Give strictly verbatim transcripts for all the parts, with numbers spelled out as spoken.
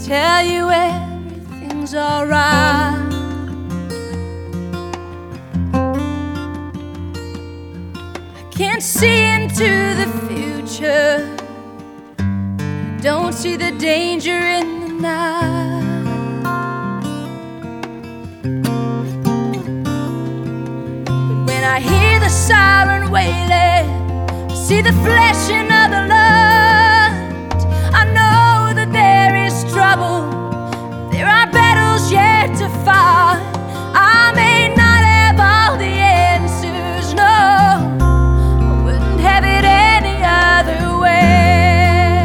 tell you everything's alright. I can't see into the future, don't see the danger in the night. But when I hear the siren wailing, I see the flashing of the light. I know that there is trouble, there are battles yet to fight. I may not have all the answers, no, I wouldn't have it any other way.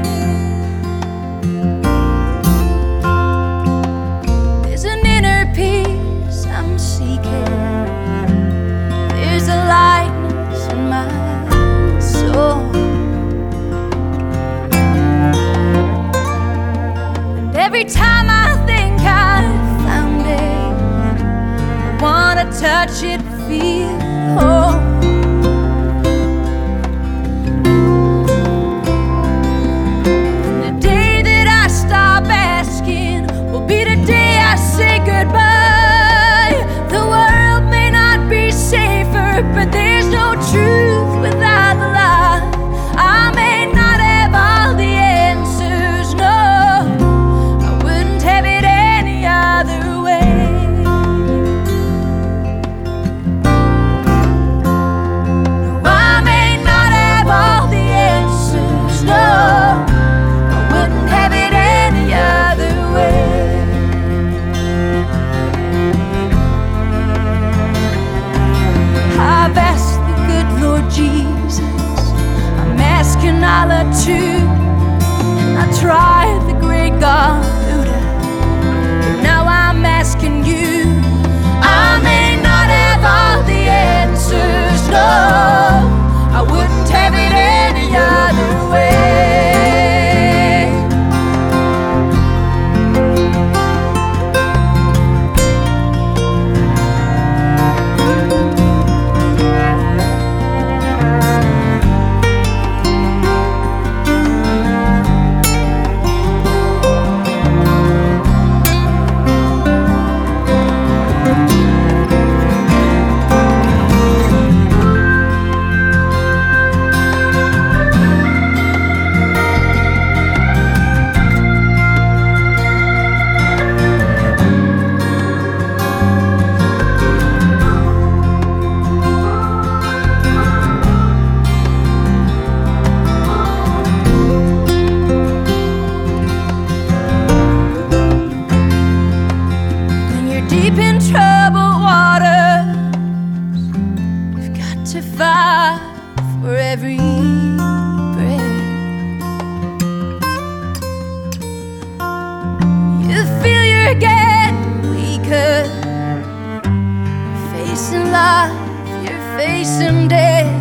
There's an inner peace I'm seeking, there's a lightness in my soul. And every time I think I've found it, I wanna touch it, feel whole. And the day that I stop asking will be the day I say goodbye. The world may not be safer, but there's no truth without the lie. I may not have all the answers, no, I wouldn't have it any other way. No, I may not have all the answers, no, I wouldn't have it any other way. I've asked the good Lord Jesus, I'm asking Allah too. I tried the great God Buddha, but now I'm asking you. I may not have all the answers, no, I wouldn't have it any other way. Deep in troubled waters, you've got to fight for every breath. You feel you're getting weaker, you're facing life, you're facing death.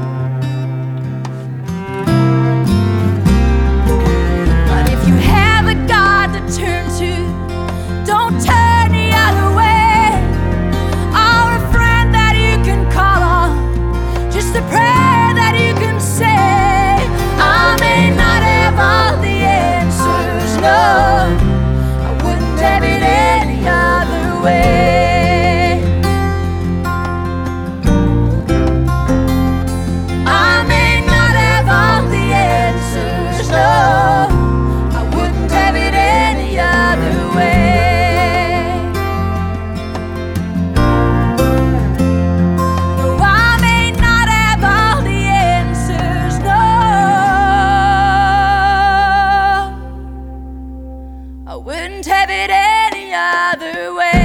But if you have a God to turn to, don't turn the other way, or a friend that you can call on, just a prayer that you can say. I may not have all the answers, no, I wouldn't have it any other way. I may not have all the answers, no, I wouldn't have it any other way. I wouldn't have it any other way.